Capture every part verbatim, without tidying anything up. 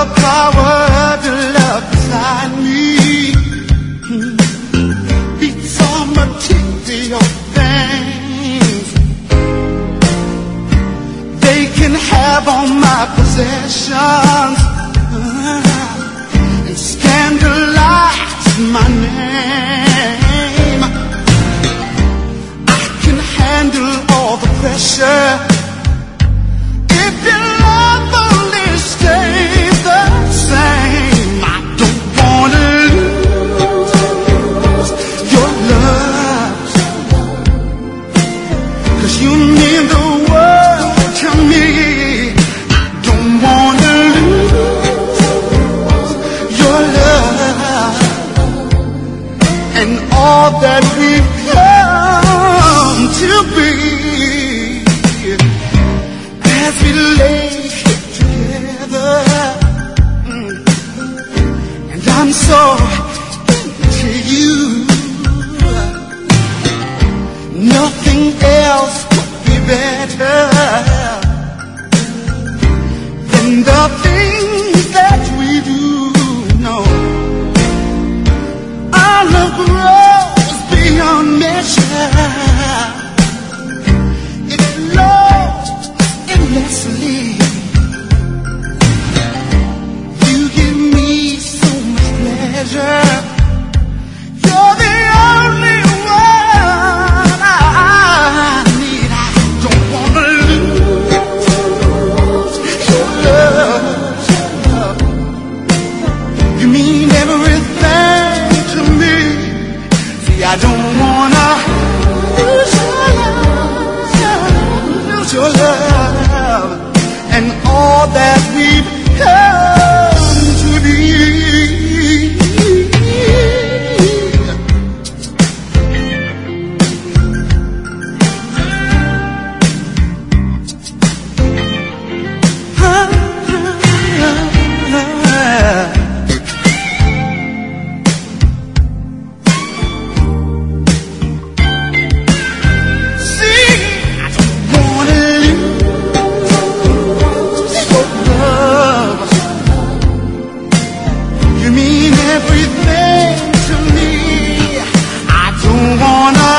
the power to love beside me. Beats on material things. They can have all my possessions and scandalize my name. I can handle all the pressure if your love only stays the same. I don't wanna lose your love, 'cause you mean the world to me. I don't wanna lose your love and all that we've come to be. As we lay here together, mm, and I'm so into you, nothing else could be better than the things that we do. No, our love grows beyond measure. It flows endlessly. You give me so much pleasure. You're the only one I need. I don't wanna lose your love. You mean everything to me. See, I don't wanna lose your love, lose your love, and all that we've come to be. Everything to me. I don't wanna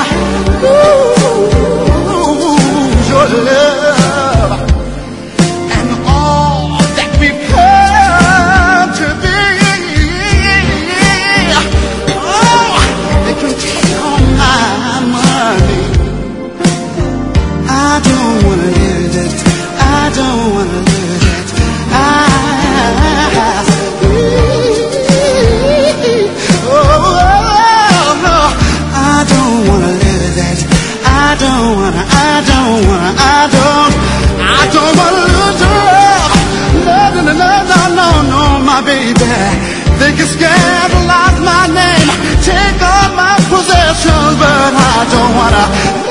lose your love and all that we've come to be. Oh, they can take all my money. I don't wanna lose it. I don't wanna lose it. I I don't wanna, I don't wanna, I don't, I don't wanna lose your love. No, no, no, no, no, no, no, my baby. They can scandalize my name, take all my possessions, but I don't wanna